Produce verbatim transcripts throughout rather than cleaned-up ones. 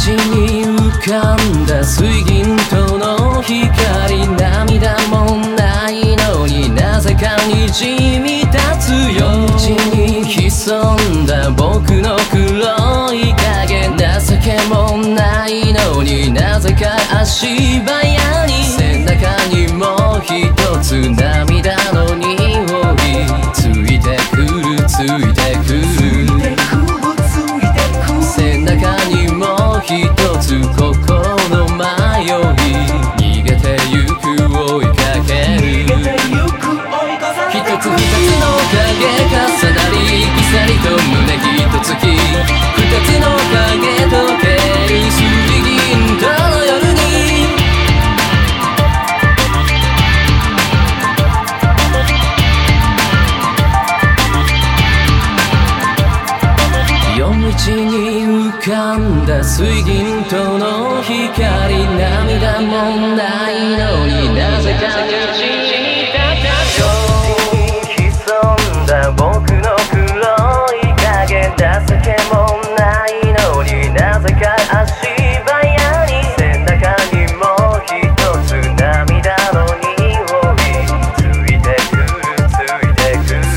に浮かんだ水銀灯の光、涙もないのになぜかにじみ立つよ。道に潜んだ僕の黒い影、情けもないのになぜか足早に、背中にもひとつ涙の匂いついてくるついてくる、背中にもひとつ心迷い、逃げてゆく追いかける。一つ二つの影重なり、鎖と胸一つき、二つの影とける水銀灯の夜に、夜道に浮かんだ水銀灯の光、涙もないのになぜかにじみ立つよ。潜んだ僕の黒い影、情けもないのになぜか足早に、背中にもひとつ涙の匂いついてくるついてくる、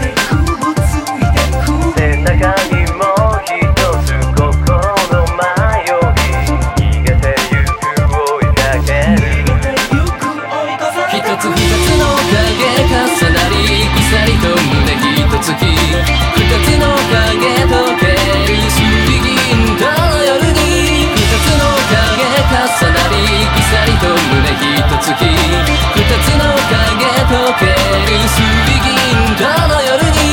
背中にもひとつ心迷い、逃げてゆく追いかける。一つ二つの影重なり、鎖と胸一つき、二つの影とける水銀灯の夜に、二つの影重なり、鎖と胸一つき、二つの影とける水銀灯の夜に。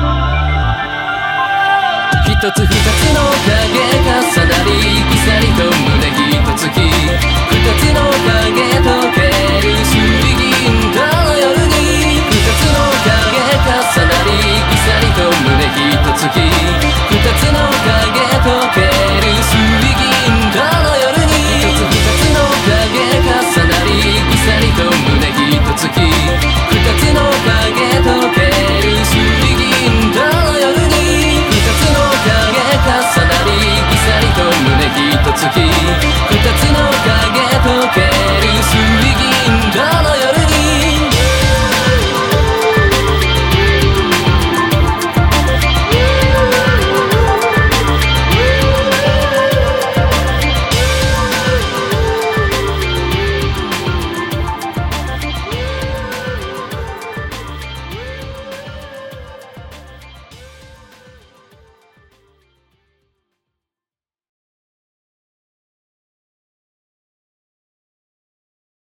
一つ二つの影重なり、鎖と